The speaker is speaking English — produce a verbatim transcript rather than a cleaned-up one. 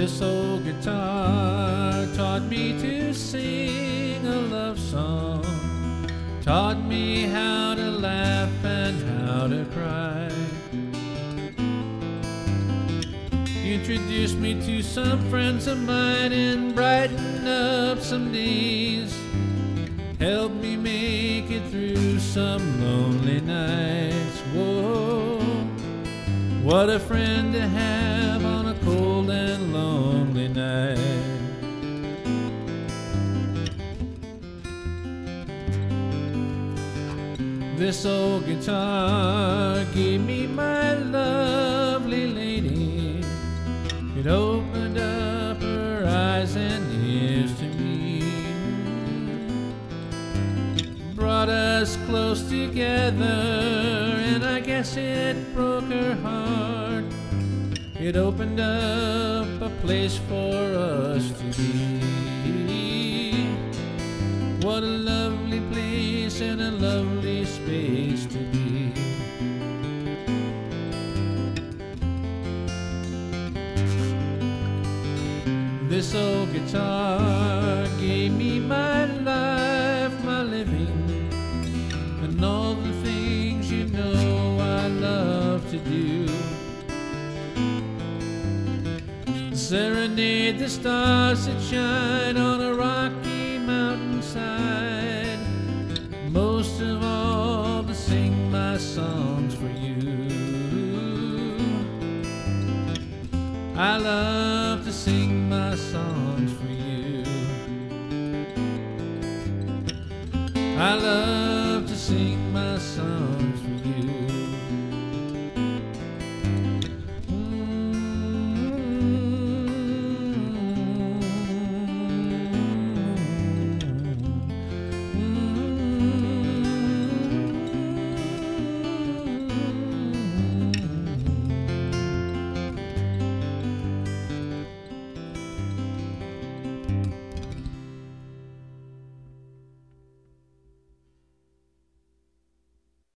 This old guitar taught me to sing a love song, taught me how to laugh and how to cry, introduced me to some friends of mine and brightened up some days, helped me make it through some lonely nights. Whoa, what a friend to have on a cold and lonely night. This old guitar gave me my lovely lady. It opened up her eyes and ears to me, brought us close together, and I guess it broke her heart. It opened up a place for us to be. What a lovely place and a lovely space to be. This old guitar gave me my life, my living, and all the things you know I love to do. Serenade the stars that shine on a rocky mountainside, most of all to sing my songs for you. I love to sing my songs for you. I love to sing my songs